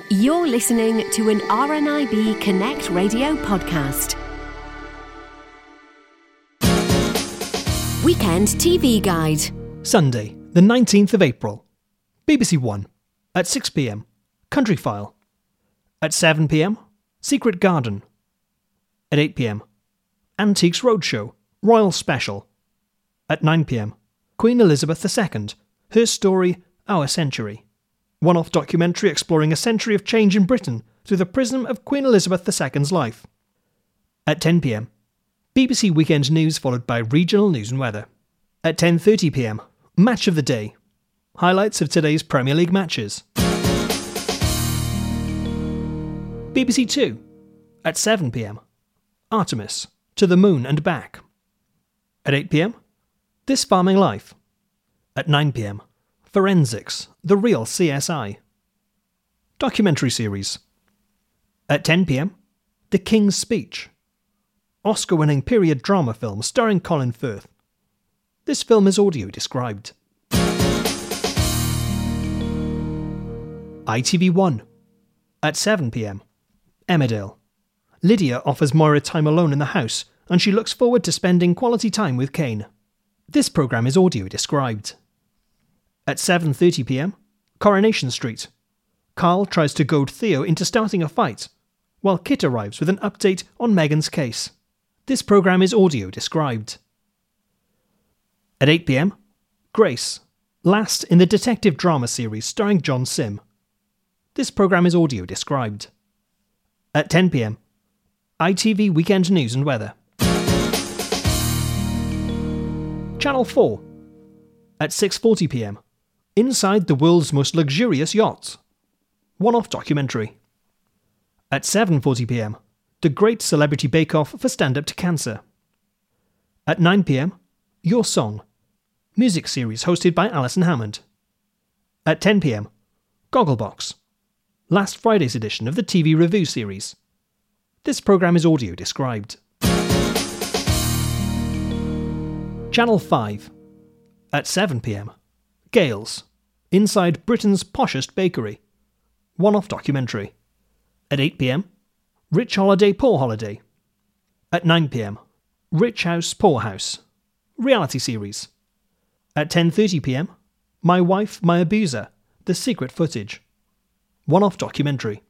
You're listening to an RNIB Connect Radio podcast. Weekend TV Guide. Sunday, the 19th of April. BBC One. At 6 p.m, Country File. At 7 p.m, Secret Garden. At 8 p.m, Antiques Roadshow, Royal Special. At 9 p.m, Queen Elizabeth II, Her Story, Our Century. One-off documentary exploring a century of change in Britain through the prism of Queen Elizabeth II's life. At 10 p.m, BBC Weekend News followed by regional news and weather. At 10:30 p.m, Match of the Day. Highlights of today's Premier League matches. BBC Two. At 7 p.m, Artemis, To the Moon and Back. At 8 p.m, This Farming Life. At 9 p.m, Forensics, The Real CSI. Documentary series. At 10 p.m, The King's Speech. Oscar-winning period drama film starring Colin Firth. This film is audio described. ITV1. At 7 p.m, Emmerdale. Lydia offers Moira time alone in the house, and she looks forward to spending quality time with Kane. This programme is audio described. At 7:30 p.m, Coronation Street. Carl tries to goad Theo into starting a fight, while Kit arrives with an update on Meghan's case. This programme is audio described. At 8 p.m, Grace, last in the detective drama series starring John Sim. This programme is audio described. At 10 p.m, ITV Weekend News and Weather. Channel 4. At 6:40 p.m, Inside the World's Most Luxurious Yachts. One-off documentary. At 7:40 p.m, The Great Celebrity Bake Off for Stand Up to Cancer. At 9 p.m, Your Song. Music series hosted by Alison Hammond. At 10 p.m, Gogglebox. Last Friday's edition of the TV Review series. This programme is audio described. Channel 5. At 7 p.m, Gales. Inside Britain's Poshest Bakery. One-off documentary. At 8 p.m, Rich Holiday, Poor Holiday. At 9 p.m, Rich House, Poor House. Reality series. At 10:30 p.m, My Wife, My Abuser, The Secret Footage. One-off documentary.